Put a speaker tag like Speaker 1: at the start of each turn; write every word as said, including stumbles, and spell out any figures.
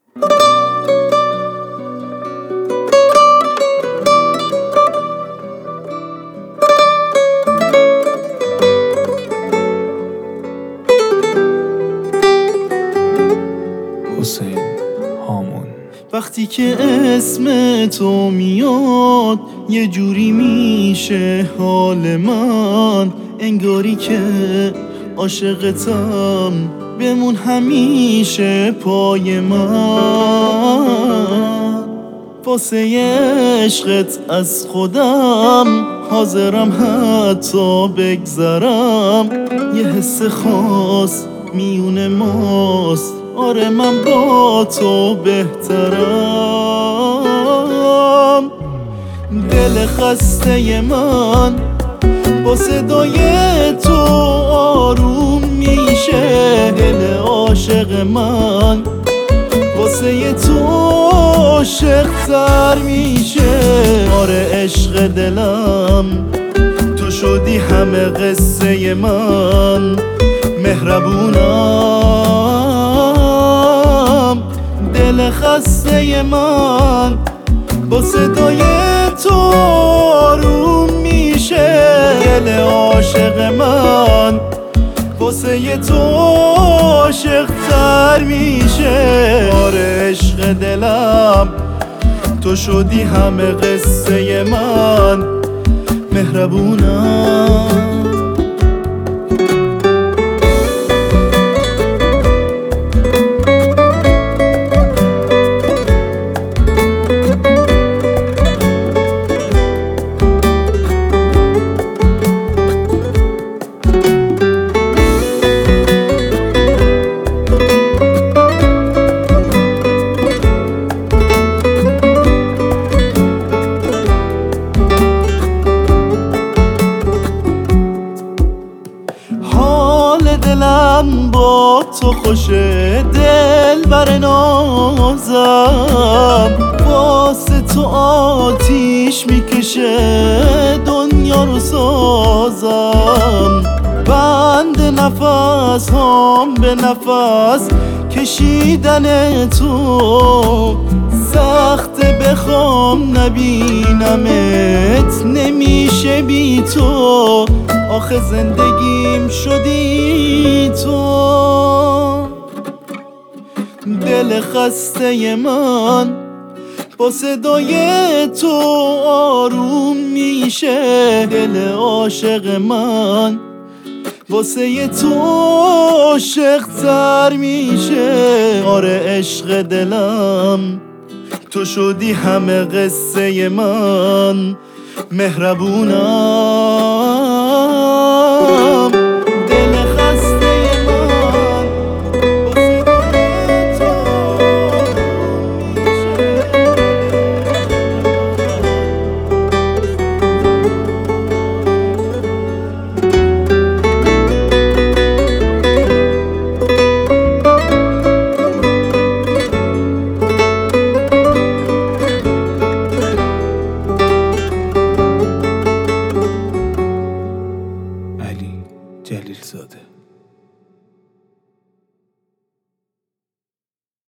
Speaker 1: حسین هامون.
Speaker 2: وقتی که اسم تو میاد یه جوری میشه حال من، انگاری که عاشقتم، بمون همیشه پای من. واسه عشقت از خودم حاضرم حتی بگذرم، یه حس خاص میون ماست، آره من با تو بهترم. دل خسته من با صدای تو آروم میشه، دل عاشق من واسه تو عاشق تر میشه. آره عشق دلم تو شدی همه قصه من، مهربونم. دل خسته من با صدای تو آروم میشه، دل عاشق من واسه تو عاشق تر میشه. آره عشق دلم تو شدی همه قصه من، مهربونم. دلم با تو خوشه، دل بر نازم واسه تو آتیش میکشه، دنیا رو سازم. بند نفس هم به نفس کشیدن تو، سخت بخوام نبینمت نمیشه بی تو، آخه زندگیم شدی تو. دل خسته من با صدای تو آروم میشه، دل عاشق من واسه تو عاشق تر میشه. آره عشق دلم تو شدی همه قصه من، مهربونم.